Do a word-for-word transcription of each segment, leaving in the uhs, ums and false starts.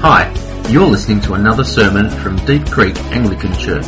Hi, you're listening to another sermon from Deep Creek Anglican Church.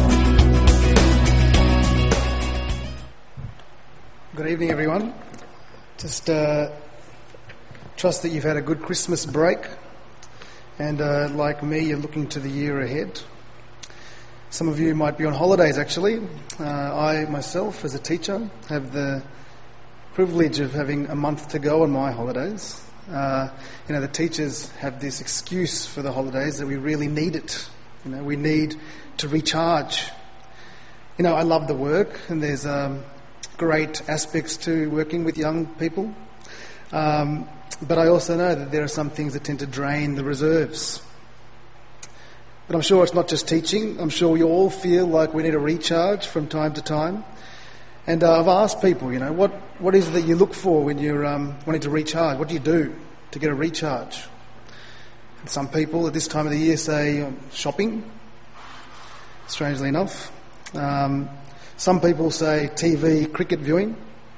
Good evening, everyone. Just uh, trust that you've had a good Christmas break, and uh, like me, you're looking to the year ahead. Some of you might be on holidays, actually. Uh, I, myself, as a teacher, have the privilege of having a month to go on my holidays. Uh, you know, the teachers have this excuse for the holidays that we really need it. You know, we need to recharge. You know, I love the work, and there's um, great aspects to working with young people. Um, but I also know that there are some things that tend to drain the reserves. But I'm sure it's not just teaching. I'm sure we all feel like we need a recharge from time to time. And uh, I've asked people, you know, what, what is it that you look for when you're um, wanting to recharge? What do you do to get a recharge? And some people at this time of the year say um, shopping, strangely enough. Um, some people say T V cricket viewing.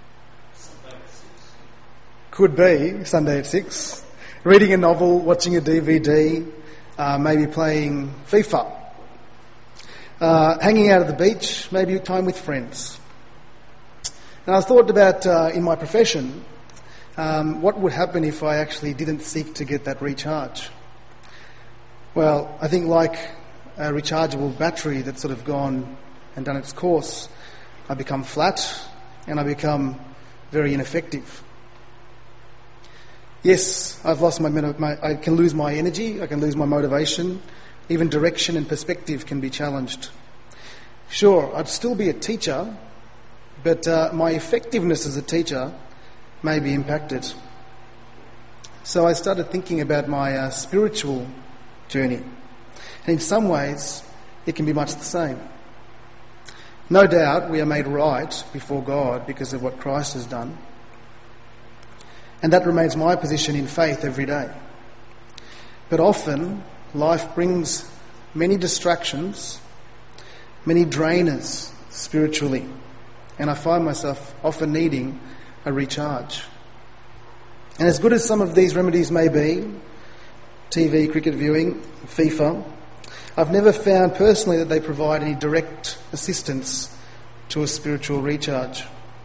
Could be Sunday at six. Reading a novel, watching a D V D, uh, maybe playing FIFA. Uh, hanging out at the beach, maybe time with friends. And I thought about, uh, in my profession, um, what would happen if I actually didn't seek to get that recharge? Well, I think like a rechargeable battery that's sort of gone and done its course, I become flat and I become very ineffective. Yes, I've lost my, my, I can lose my energy, I can lose my motivation, even direction and perspective can be challenged. Sure, I'd still be a teacher, but uh, my effectiveness as a teacher may be impacted. So I started thinking about my uh, spiritual journey. And in some ways, it can be much the same. No doubt we are made right before God because of what Christ has done. And that remains my position in faith every day. But often, life brings many distractions, many drainers spiritually. And I find myself often needing a recharge. And as good as some of these remedies may be, T V, cricket viewing, FIFA, I've never found personally that they provide any direct assistance to a spiritual recharge.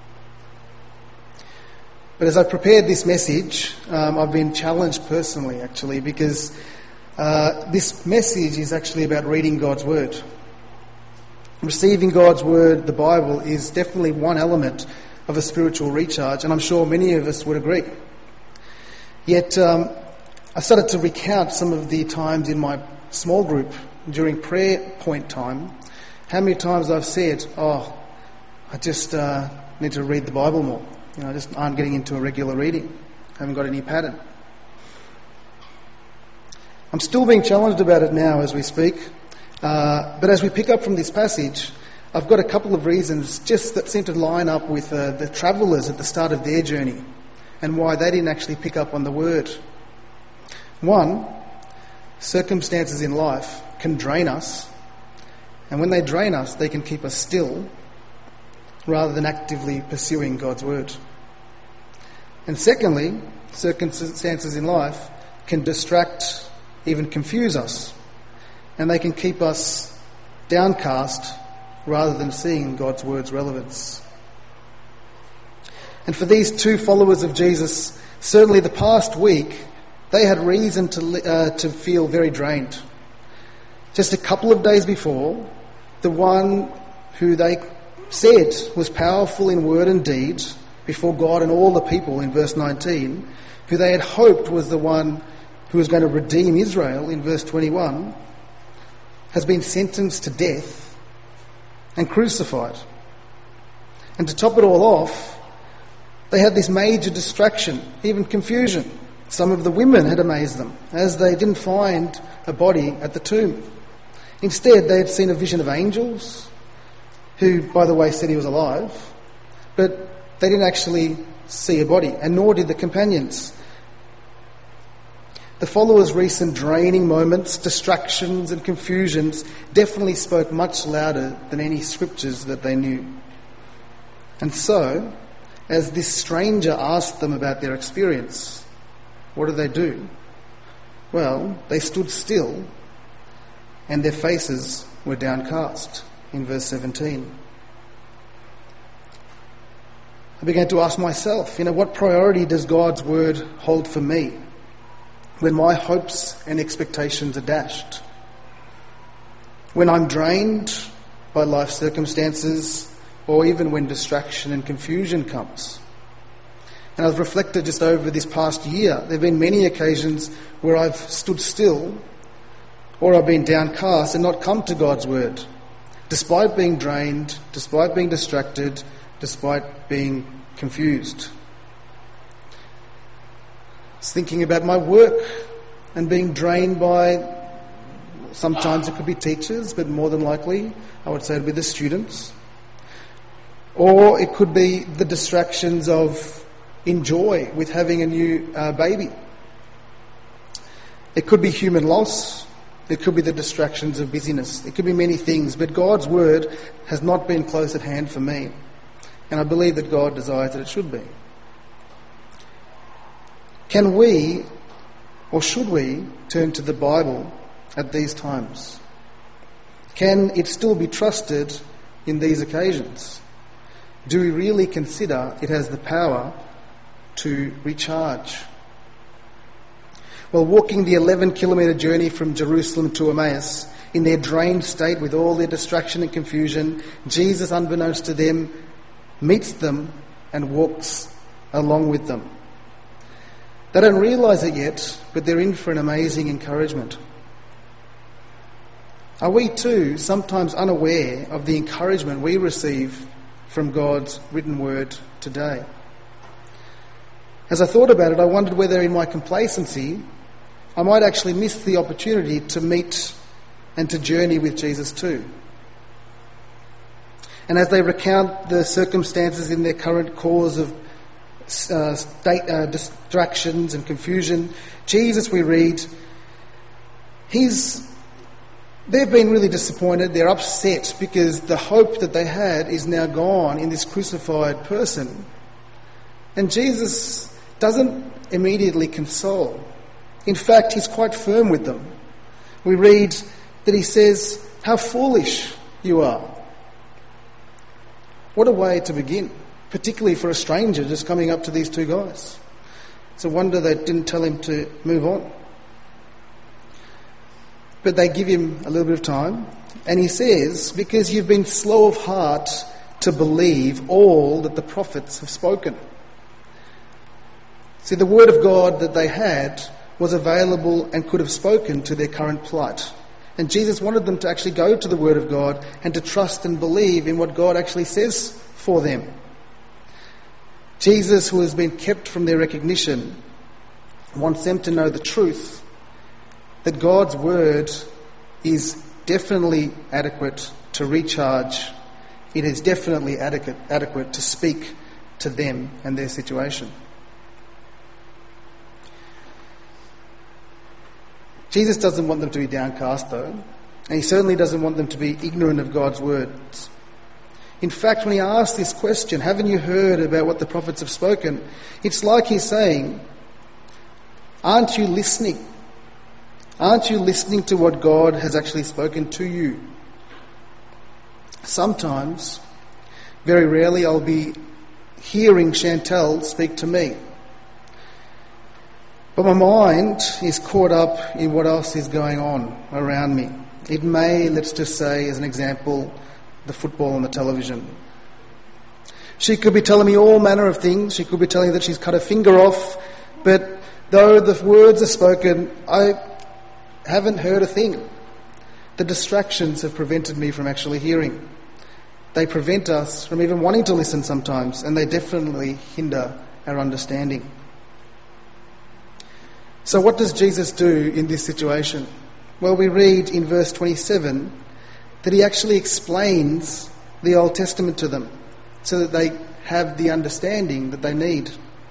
But as I prepared this message, um, I've been challenged personally, actually, because uh, this message is actually about reading God's Word. Receiving God's Word, the Bible, is definitely one element of a spiritual recharge, and I'm sure many of us would agree. Yet, um, I started to recount some of the times in my small group during prayer point time, how many times I've said, oh, I just uh, need to read the Bible more. You know, I just aren't getting into a regular reading. I haven't got any pattern. I'm still being challenged about it now as we speak. Uh, but as we pick up from this passage, I've got a couple of reasons just that seem to line up with uh, the travellers at the start of their journey and why they didn't actually pick up on the word. One, circumstances in life can drain us, and when they drain us, they can keep us still rather than actively pursuing God's word. And secondly, circumstances in life can distract, even confuse us, and they can keep us downcast rather than seeing God's word's relevance. And for these two followers of Jesus, certainly the past week, they had reason to uh, to feel very drained. Just a couple of days before, the one who they said was powerful in word and deed before God and all the people in verse nineteen, who they had hoped was the one who was going to redeem Israel in verse twenty-one, has been sentenced to death and crucified. And to top it all off, they had this major distraction, even confusion. Some of the women had amazed them, as they didn't find a body at the tomb. Instead, they had seen a vision of angels, who, by the way, said he was alive, but they didn't actually see a body, and nor did the companions. The followers' recent draining moments, distractions and confusions definitely spoke much louder than any scriptures that they knew. And so, as this stranger asked them about their experience, what did they do? Well, they stood still and their faces were downcast, in verse seventeen. I began to ask myself, you know, what priority does God's word hold for me when my hopes and expectations are dashed? When I'm drained by life circumstances, or even when distraction and confusion comes? And I've reflected just over this past year. There have been many occasions where I've stood still or I've been downcast and not come to God's word, despite being drained, despite being distracted, despite being confused. I was thinking about my work and being drained by, sometimes it could be teachers, but more than likely I would say it would be the students. Or it could be the distractions of enjoy with having a new uh, baby. It could be human loss. It could be the distractions of busyness. It could be many things, but God's word has not been close at hand for me. And I believe that God desires that it should be. Can we, or should we, turn to the Bible at these times? Can it still be trusted in these occasions? Do we really consider it has the power to recharge? Well, walking the eleven kilometre journey from Jerusalem to Emmaus, in their drained state with all their distraction and confusion, Jesus, unbeknownst to them, meets them and walks along with them. They don't realise it yet, but they're in for an amazing encouragement. Are we too sometimes unaware of the encouragement we receive from God's written word today? As I thought about it, I wondered whether in my complacency I might actually miss the opportunity to meet and to journey with Jesus too. And as they recount the circumstances in their current cause of uh, state, uh, distractions and confusion, Jesus, we read, he's, they've been really disappointed. They're upset because the hope that they had is now gone in this crucified person. And Jesus doesn't immediately console. In fact, he's quite firm with them. We read that he says, "How foolish you are." What a way to begin, particularly for a stranger just coming up to these two guys. It's a wonder they didn't tell him to move on. But they give him a little bit of time, and he says, "Because you've been slow of heart to believe all that the prophets have spoken." See, the word of God that they had was available and could have spoken to their current plight. And Jesus wanted them to actually go to the word of God and to trust and believe in what God actually says for them. Jesus, who has been kept from their recognition, wants them to know the truth, that God's word is definitely adequate to recharge. It is definitely adequate, adequate to speak to them and their situation. Jesus doesn't want them to be downcast, though, and he certainly doesn't want them to be ignorant of God's words. In fact, when he asks this question, haven't you heard about what the prophets have spoken? It's like he's saying, aren't you listening? Aren't you listening to what God has actually spoken to you? Sometimes, very rarely, I'll be hearing Chantel speak to me. But my mind is caught up in what else is going on around me. It may, let's just say, as an example, the football on the television. She could be telling me all manner of things. She could be telling me that she's cut a finger off. But though the words are spoken, I haven't heard a thing. The distractions have prevented me from actually hearing. They prevent us from even wanting to listen sometimes, and they definitely hinder our understanding. So what does Jesus do in this situation? Well, we read in verse twenty-seven that he actually explains the Old Testament to them so that they have the understanding that they need.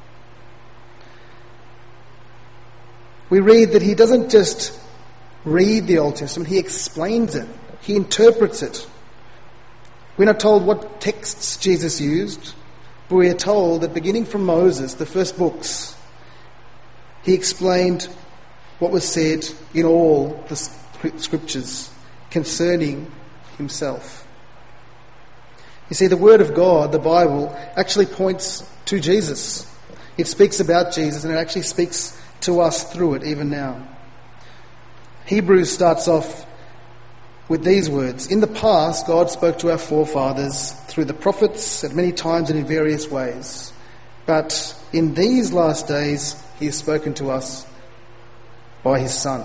We read that he doesn't just read the Old Testament, he explains it, he interprets it. We're not told what texts Jesus used, but we are told that beginning from Moses, the first books, he explained what was said in all the scriptures concerning himself. You see, the Word of God, the Bible, actually points to Jesus. It speaks about Jesus, and it actually speaks to us through it even now. Hebrews starts off with these words. In the past, God spoke to our forefathers through the prophets at many times and in various ways. But in these last days, he has spoken to us by his Son.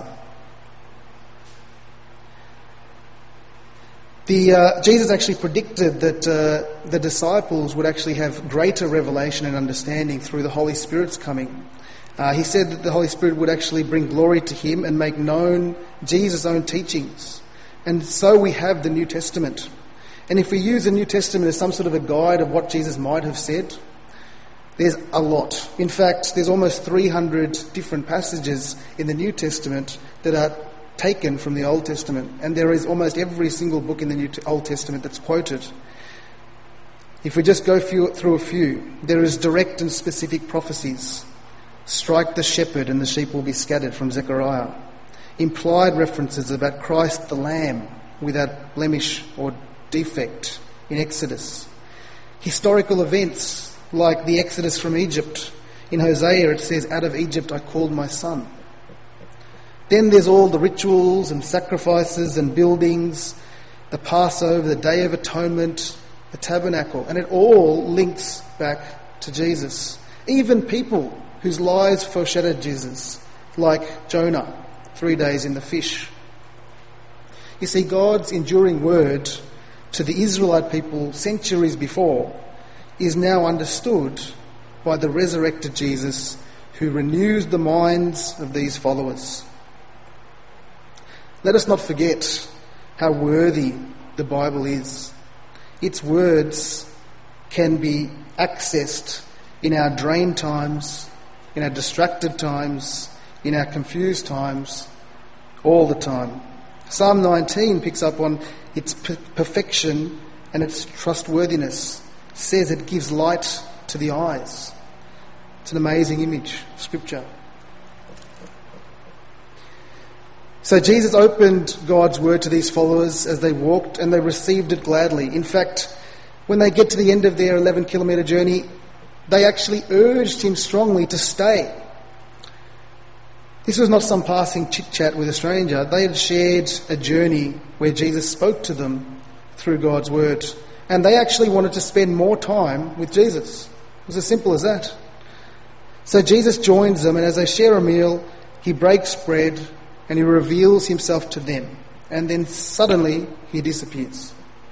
The, uh, Jesus actually predicted that uh, the disciples would actually have greater revelation and understanding through the Holy Spirit's coming. Uh, he said that the Holy Spirit would actually bring glory to him and make known Jesus' own teachings. And so we have the New Testament. And if we use the New Testament as some sort of a guide of what Jesus might have said, there's a lot. In fact, there's almost three hundred different passages in the New Testament that are taken from the Old Testament, and there is almost every single book in the New Old Testament that's quoted. If we just go few, through a few, there is direct and specific prophecies. Strike the shepherd and the sheep will be scattered, from Zechariah. Implied references about Christ the Lamb without blemish or defect in Exodus. Historical events like the Exodus from Egypt. In Hosea it says, "Out of Egypt I called my son." Then there's all the rituals and sacrifices and buildings, the Passover, the Day of Atonement, the Tabernacle, and it all links back to Jesus. Even people whose lives foreshadowed Jesus, like Jonah, three days in the fish. You see, God's enduring word to the Israelite people centuries before is now understood by the resurrected Jesus, who renews the minds of these followers. Let us not forget how worthy the Bible is. Its words can be accessed in our drained times, in our distracted times, in our confused times, all the time. Psalm nineteen picks up on its per- perfection and its trustworthiness. It says it gives light to the eyes. It's an amazing image of Scripture. So Jesus opened God's word to these followers as they walked, and they received it gladly. In fact, when they get to the end of their eleven kilometre journey, they actually urged him strongly to stay. This was not some passing chit-chat with a stranger. They had shared a journey where Jesus spoke to them through God's word, and they actually wanted to spend more time with Jesus. It was as simple as that. So Jesus joins them, and as they share a meal, he breaks bread and he reveals himself to them. And then suddenly he disappears.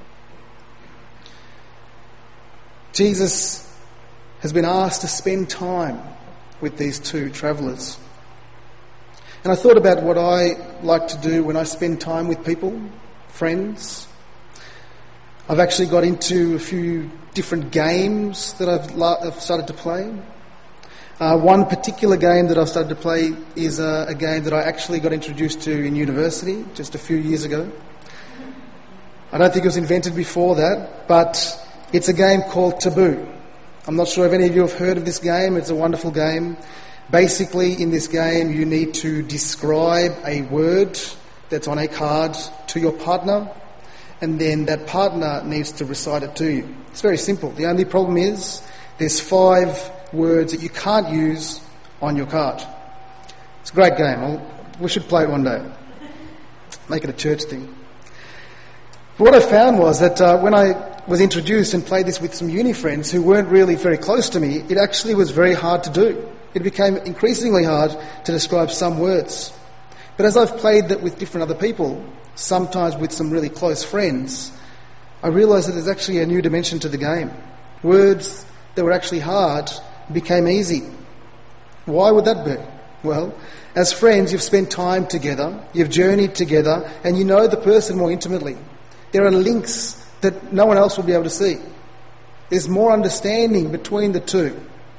Jesus has been asked to spend time with these two travellers. And I thought about what I like to do when I spend time with people, friends. I've actually got into a few different games that I've, I've started to play. Uh, one particular game that I've started to play is a, a game that I actually got introduced to in university just a few years ago. I don't think it was invented before that, but it's a game called Taboo. I'm not sure if any of you have heard of this game. It's a wonderful game. Basically, in this game, you need to describe a word that's on a card to your partner, and then that partner needs to recite it to you. It's very simple. The only problem is there's five words that you can't use on your card. It's a great game. I'll, we should play it one day. Make it a church thing. But what I found was that uh, when I was introduced and played this with some uni friends who weren't really very close to me, it actually was very hard to do. It became increasingly hard to describe some words. But as I've played that with different other people, sometimes with some really close friends, I realised that there's actually a new dimension to the game. Words that were actually hard became easy. Why would that be? Well, as friends, you've spent time together, you've journeyed together, and you know the person more intimately. There are links that no one else will be able to see. There's more understanding between the two.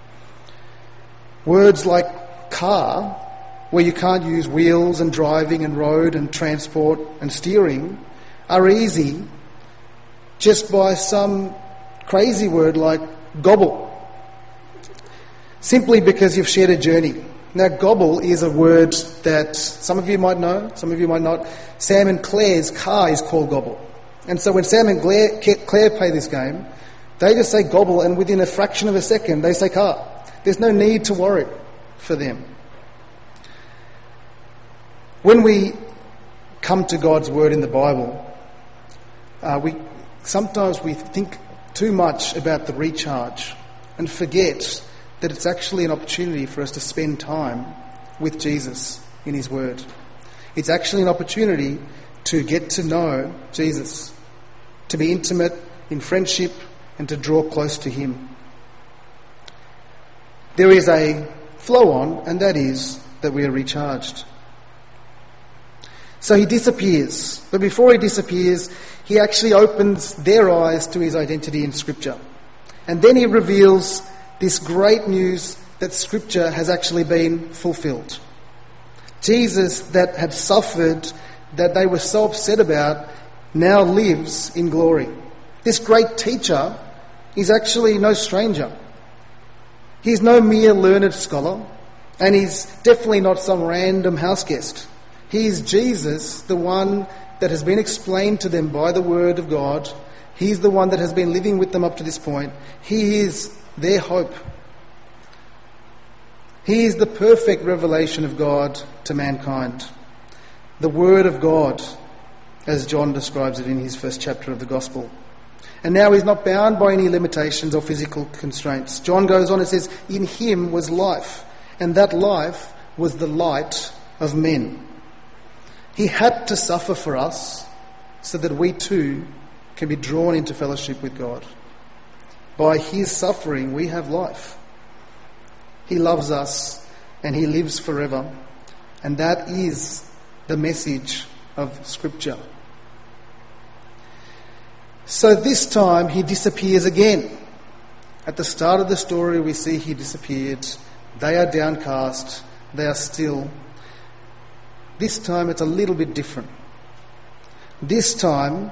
Words like car, where you can't use wheels and driving and road and transport and steering, are easy just by some crazy word like gobble. Simply because you've shared a journey. Now, gobble is a word that some of you might know, some of you might not. Sam and Claire's car is called gobble. And so when Sam and Claire, Claire play this game, they just say gobble, and within a fraction of a second, they say car. There's no need to worry for them. When we come to God's word in the Bible, uh, we sometimes we think too much about the recharge and forget that it's actually an opportunity for us to spend time with Jesus in his word. It's actually an opportunity to get to know Jesus, to be intimate in friendship and to draw close to him. There is a flow on, and that is that we are recharged. So he disappears, but before he disappears, he actually opens their eyes to his identity in Scripture. And then he reveals this great news that Scripture has actually been fulfilled. Jesus, that had suffered, that they were so upset about, now lives in glory. This great teacher is actually no stranger. He's no mere learned scholar, and he's definitely not some random house guest. He is Jesus, the one that has been explained to them by the Word of God. He's the one that has been living with them up to this point. He is their hope. He is the perfect revelation of God to mankind. The Word of God, as John describes it in his first chapter of the Gospel. And now he's not bound by any limitations or physical constraints. John goes on and says, in him was life, and that life was the light of men. He had to suffer for us so that we too can be drawn into fellowship with God. By his suffering we have life. He loves us and he lives forever. And that is the message of Scripture. So this time he disappears again. At the start of the story we see he disappeared. They are downcast. They are still. This time it's a little bit different. This time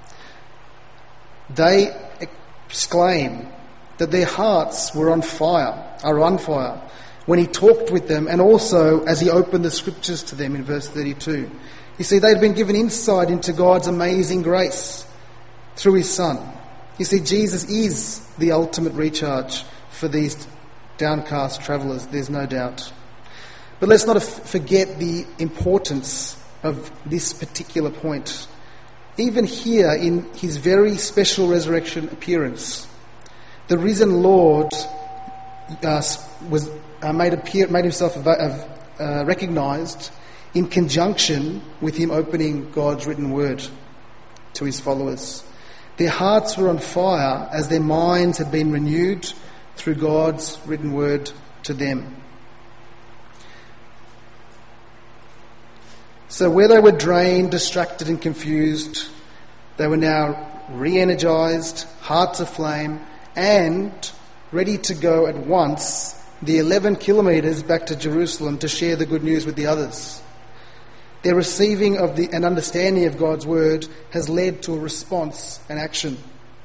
they exclaim that their hearts were on fire, are on fire, when he talked with them, and also as he opened the Scriptures to them in verse thirty-two. You see, they'd been given insight into God's amazing grace through his Son. You see, Jesus is the ultimate recharge for these downcast travellers, there's no doubt. But let's not forget the importance of this particular point. Even here in his very special resurrection appearance, the risen Lord uh, was uh, made appear, made himself uh, recognised in conjunction with him opening God's written word to his followers. Their hearts were on fire as their minds had been renewed through God's written word to them. So where they were drained, distracted and confused, they were now re-energised, hearts aflame, and ready to go at once the eleven kilometres back to Jerusalem to share the good news with the others. Their receiving of the, and understanding of God's word has led to a response and action.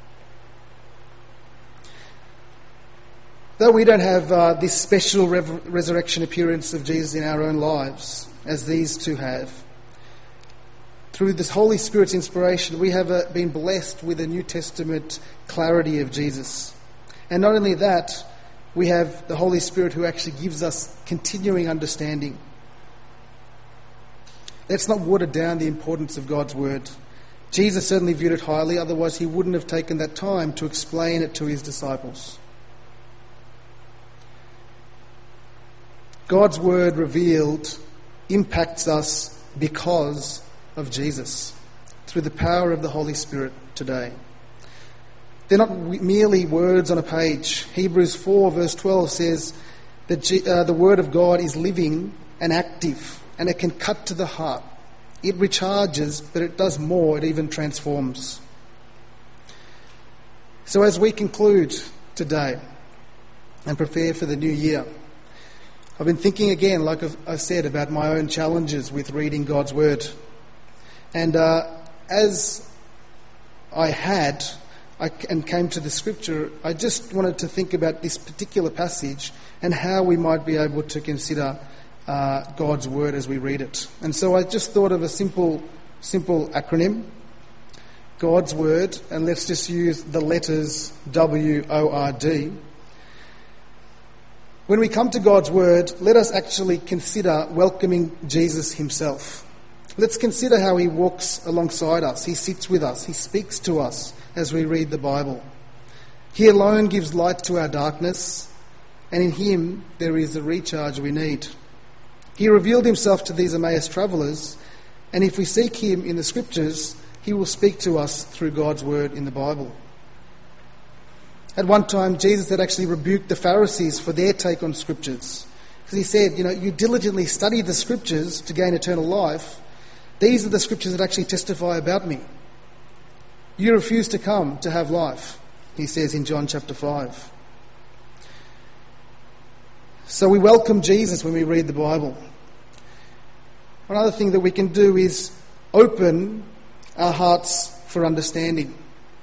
Though we don't have uh, this special rev- resurrection appearance of Jesus in our own lives, as these two have, through this Holy Spirit's inspiration, we have uh, been blessed with a New Testament clarity of Jesus. And not only that, we have the Holy Spirit who actually gives us continuing understanding. Let's not water down the importance of God's word. Jesus certainly viewed it highly, otherwise he wouldn't have taken that time to explain it to his disciples. God's word revealed impacts us because of Jesus, through the power of the Holy Spirit today. They're not merely words on a page. Hebrews four verse twelve says that G- uh, the word of God is living and active, and it can cut to the heart. It recharges, but it does more, it even transforms. So as we conclude today and prepare for the new year, I've been thinking again, like I've, I've said, about my own challenges with reading God's word. And uh, as I had, I, and came to the scripture, I just wanted to think about this particular passage and how we might be able to consider uh, God's word as we read it. And so I just thought of a simple, simple acronym, God's word, and let's just use the letters W O R D. When we come to God's word, let us actually consider welcoming Jesus himself. Let's consider how he walks alongside us, he sits with us, he speaks to us as we read the Bible. He alone gives light to our darkness, and in him there is the recharge we need. He revealed himself to these Emmaus travellers, and if we seek him in the scriptures, he will speak to us through God's word in the Bible. At one time, Jesus had actually rebuked the Pharisees for their take on scriptures. Because he said, you know, you diligently study the scriptures to gain eternal life. These are the scriptures that actually testify about me. You refuse to come to have life, he says in John chapter five. So we welcome Jesus when we read the Bible. One other thing that we can do is open our hearts for understanding.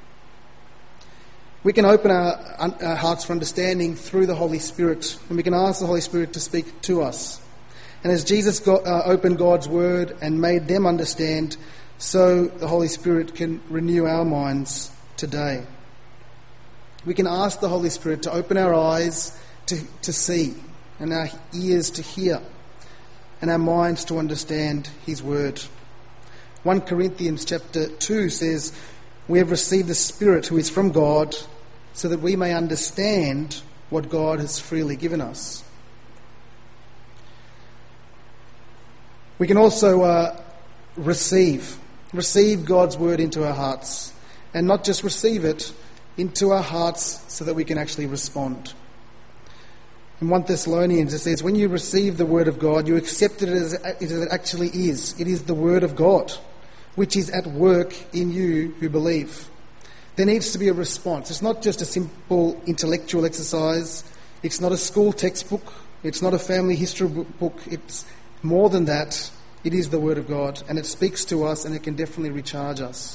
We can open our, our hearts for understanding through the Holy Spirit, and we can ask the Holy Spirit to speak to us. And as Jesus got, uh, opened God's word and made them understand, so the Holy Spirit can renew our minds today. We can ask the Holy Spirit to open our eyes to, to see, and our ears to hear, and our minds to understand his word. First Corinthians chapter two says, we have received the Spirit who is from God, so that we may understand what God has freely given us. We can also uh, receive, receive God's word into our hearts, and not just receive it, into our hearts so that we can actually respond. In First Thessalonians it says, when you receive the word of God, you accept it as it actually is. It is the word of God, which is at work in you who believe. There needs to be a response. It's not just a simple intellectual exercise. It's not a school textbook. It's not a family history book. It's more than that. It is the word of God, and it speaks to us, and it can definitely recharge us.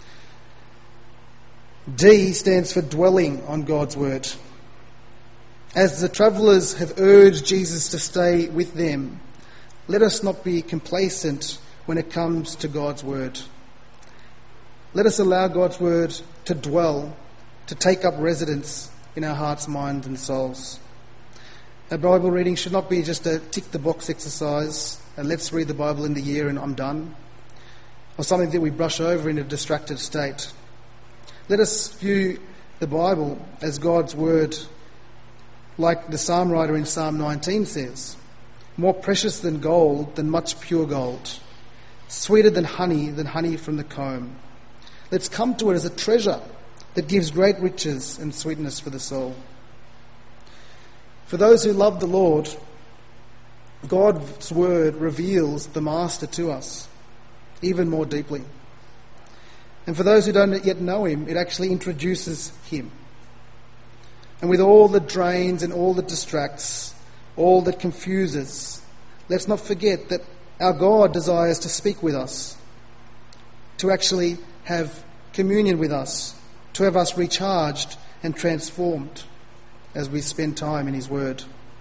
D stands for dwelling on God's word. As the travellers have urged Jesus to stay with them, let us not be complacent when it comes to God's word. Let us allow God's word to dwell, to take up residence in our hearts, minds and souls. Our Bible reading should not be just a tick-the-box exercise, and let's read the Bible in the year and I'm done, or something that we brush over in a distracted state. Let us view the Bible as God's word, like the psalm writer in Psalm nineteen says, more precious than gold, than much pure gold, sweeter than honey, than honey from the comb. Let's come to it as a treasure that gives great riches and sweetness for the soul. For those who love the Lord, God's word reveals the Master to us even more deeply. And for those who don't yet know him, it actually introduces him. And with all that drains and all that distracts, all that confuses, let's not forget that our God desires to speak with us, to actually have communion with us, to have us recharged and transformed as we spend time in his word.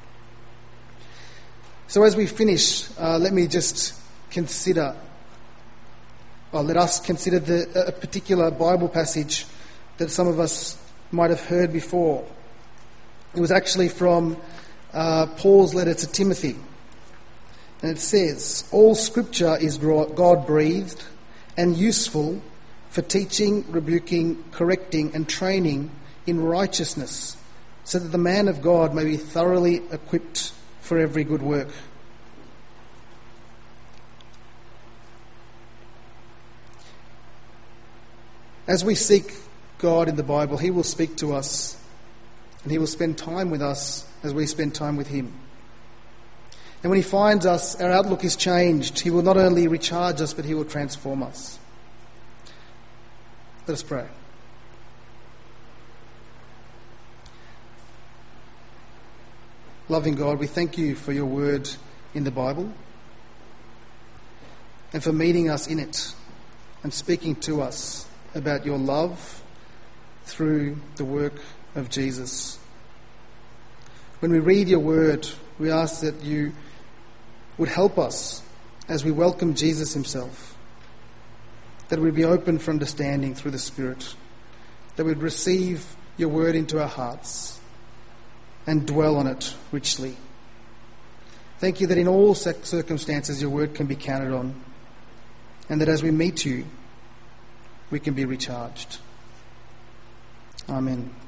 So as we finish, uh, let me just consider, well, let us consider the, a particular Bible passage that some of us might have heard before. It was actually from uh, Paul's letter to Timothy. And it says, all scripture is God-breathed and useful for teaching, rebuking, correcting and training in righteousness, so that the man of God may be thoroughly equipped for every good work. As we seek God in the Bible, he will speak to us and he will spend time with us as we spend time with him. And when he finds us, our outlook is changed. He will not only recharge us, but he will transform us. Let us pray. Loving God, we thank you for your word in the Bible and for meeting us in it and speaking to us about your love through the work of Jesus. When we read your word, we ask that you would help us as we welcome Jesus himself, that we'd be open for understanding through the Spirit, that we'd receive your word into our hearts and dwell on it richly. Thank you that in all circumstances your word can be counted on, and that as we meet you, we can be recharged. Amen.